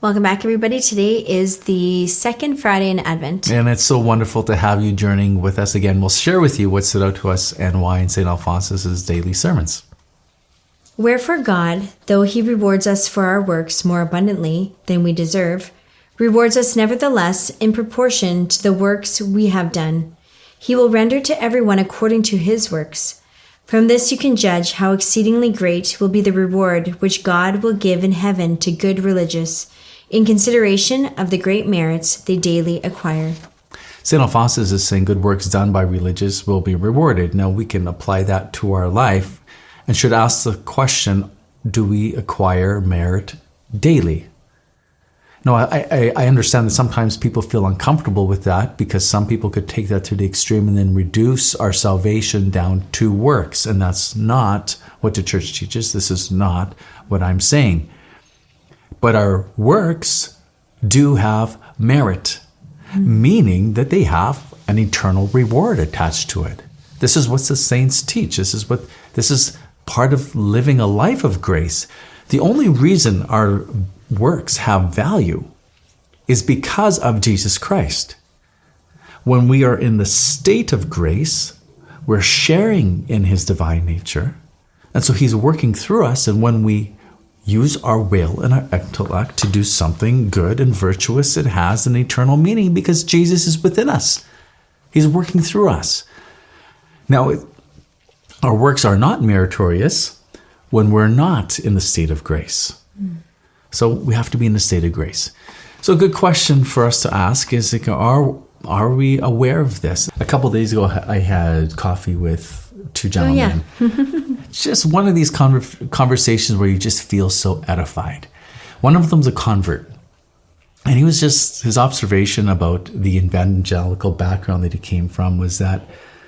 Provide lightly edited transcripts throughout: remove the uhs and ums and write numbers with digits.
Welcome back, everybody. Today is the second Friday in Advent. And it's so wonderful to have you journeying with us again. We'll share with you what stood out to us and why in St. Alphonsus' daily sermons. Wherefore God, though he rewards us for our works more abundantly than we deserve, rewards us nevertheless in proportion to the works we have done. He will render to everyone according to his works. From this you can judge how exceedingly great will be the reward which God will give in heaven to good religious, in consideration of the great merits they daily acquire. St. Alphonsus is saying good works done by religious will be rewarded. Now we can apply that to our life and should ask the question, do we acquire merit daily? No, I understand that sometimes people feel uncomfortable with that because some people could take that to the extreme and then reduce our salvation down to works. And that's not what the church teaches. This is not what I'm saying. But our works do have merit, meaning that they have an eternal reward attached to it. This is what the saints teach. This is part of living a life of grace. The only reason our works have value is because of Jesus Christ. When we are in the state of grace, we're sharing in his divine nature. And so he's working through us. And when we use our will and our intellect to do something good and virtuous, it has an eternal meaning because Jesus is within us. He's working through us. Now, our works are not meritorious when we're not in the state of grace. So we have to be in the state of grace. So a good question for us to ask is, are we aware of this? A couple of days ago, I had coffee with two gentlemen. Oh, yeah. It's just one of these conversations where you just feel so edified. One of them's a convert. And his observation about the evangelical background that he came from was that,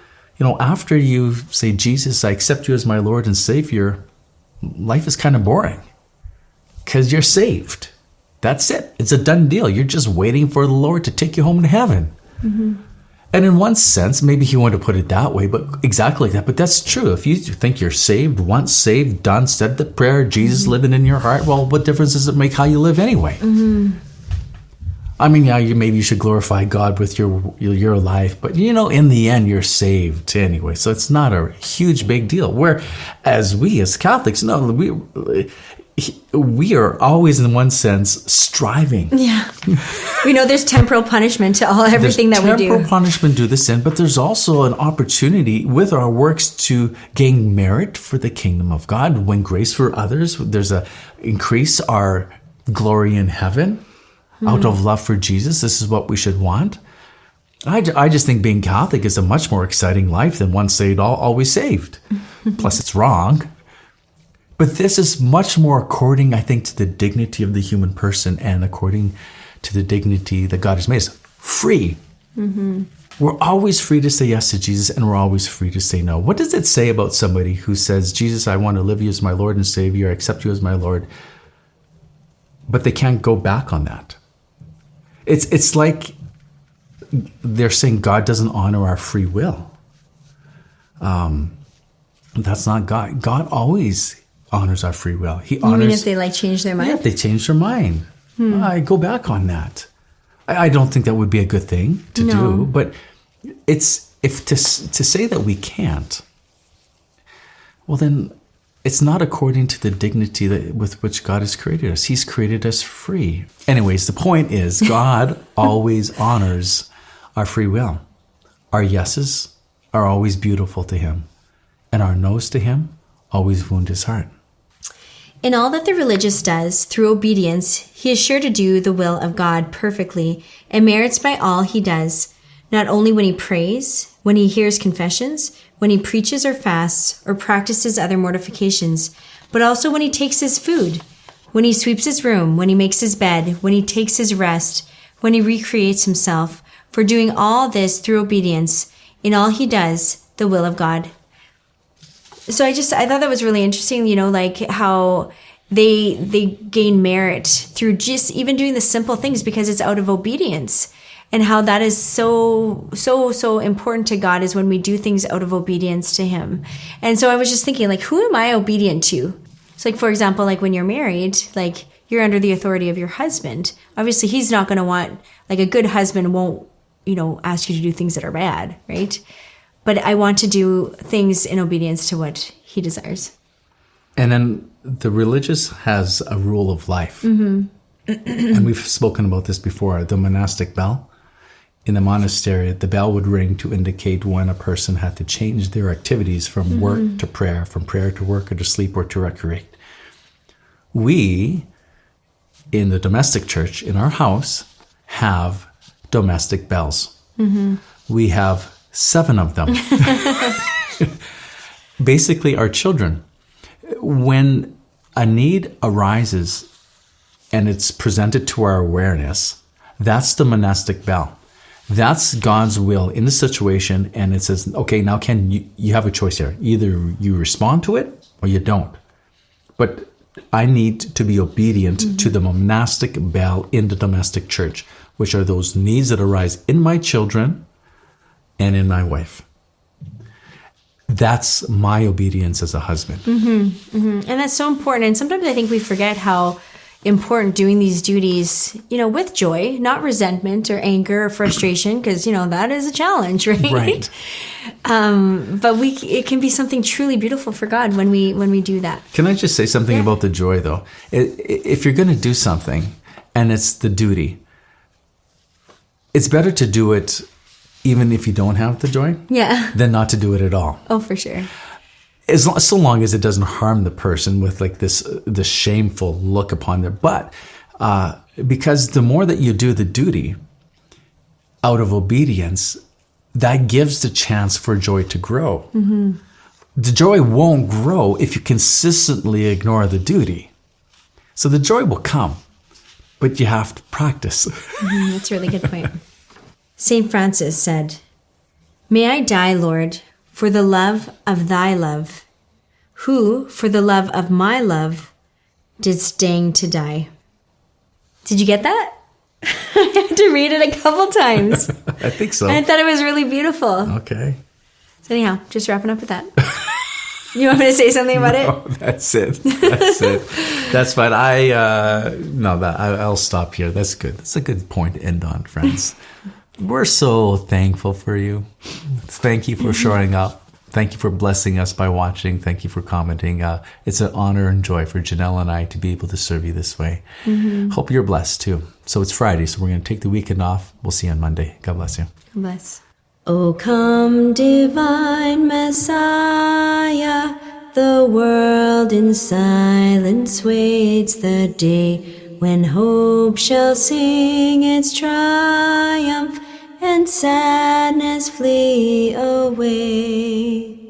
after you say, Jesus, I accept you as my Lord and Savior, life is kind of boring because you're saved. That's it. It's a done deal. You're just waiting for the Lord to take you home to heaven. Mm-hmm. And in one sense, maybe he wanted to put it that way, but exactly that. But that's true. If you think you're saved, once saved, done, said the prayer, Jesus living in your heart, well, what difference does it make how you live anyway? Mm-hmm. I mean, yeah, maybe you should glorify God with your life, but in the end, you're saved anyway. So it's not a huge big deal. Whereas we as Catholics, we are always, in one sense, striving. Yeah. We know there's temporal punishment to everything that we do. Temporal punishment due to sin, but there's also an opportunity with our works to gain merit for the kingdom of God, win grace for others. There's increase our glory in heaven out of love for Jesus. This is what we should want. I just think being Catholic is a much more exciting life than once saved, always saved. Plus, it's wrong. But this is much more according, I think, to the dignity of the human person and according to the dignity that God has made us. Free. Mm-hmm. We're always free to say yes to Jesus, and we're always free to say no. What does it say about somebody who says, Jesus, I want to live you as my Lord and Savior, I accept you as my Lord, but they can't go back on that? It's like they're saying God doesn't honor our free will. That's not God. God always honors our free will. He honors. You mean if they change their mind? Yeah, if they change their mind. I go back on that. I don't think that would be a good thing to do, but to say that we can't, well then it's not according to the dignity with which God has created us. He's created us free. Anyways, the point is God always honors our free will. Our yeses are always beautiful to him, and our no's to him always wound his heart. In all that the religious does, through obedience, he is sure to do the will of God perfectly and merits by all he does, not only when he prays, when he hears confessions, when he preaches or fasts or practices other mortifications, but also when he takes his food, when he sweeps his room, when he makes his bed, when he takes his rest, when he recreates himself, for doing all this through obedience, in all he does, the will of God. So I thought that was really interesting, how they gain merit through just even doing the simple things because it's out of obedience. And how that is so important to God is when we do things out of obedience to him. And so I was just thinking, who am I obedient to? So for example, when you're married, you're under the authority of your husband. Obviously, he's not going to want, like a good husband won't, ask you to do things that are bad, right? But I want to do things in obedience to what he desires. And then the religious has a rule of life. And we've spoken about this before, the monastic bell. In the monastery, the bell would ring to indicate when a person had to change their activities from work to prayer, from prayer to work or to sleep or to recreate. We, in the domestic church, in our house, have domestic bells. We have 7 of them. Basically, our children, when a need arises and it's presented to our awareness, that's the monastic bell. That's God's will in the situation, and it says, okay, now Ken, you have a choice here. Either you respond to it or you don't. But I need to be obedient to the monastic bell in the domestic church, which are those needs that arise in my children and in my wife. That's my obedience as a husband. And that's so important. And sometimes I think we forget how important doing these duties, with joy, not resentment or anger or frustration, because, that is a challenge, right? Right. But it can be something truly beautiful for God when we do that. Can I just say something about the joy, though? If you're going to do something and it's the duty, it's better to do it even if you don't have the joy than not to do it at all. Oh, for sure. So long as it doesn't harm the person with like this shameful look upon their butt. Because the more that you do the duty out of obedience, that gives the chance for joy to grow. The joy won't grow if you consistently ignore the duty. So the joy will come, but you have to practice. That's a really good point. St. Francis said, "May I die, Lord, for the love of thy love, who, for the love of my love, didst deign to die." Did you get that? I had to read it a couple times. I think so. And I thought it was really beautiful. Okay. So anyhow, just wrapping up with that. You want me to say something about it? That's it. That's fine. I'll stop here. That's good. That's a good point to end on, friends. We're so thankful for you. Thank you for showing up. Thank you for blessing us by watching. Thank you for commenting. It's an honor and joy for Janelle and I to be able to serve you this way. Hope you're blessed too. So it's Friday, so we're going to take the weekend off. We'll see you on Monday. God bless you. God bless. O come, divine Messiah, the world in silence waits the day when hope shall sing its triumph and sadness flee away.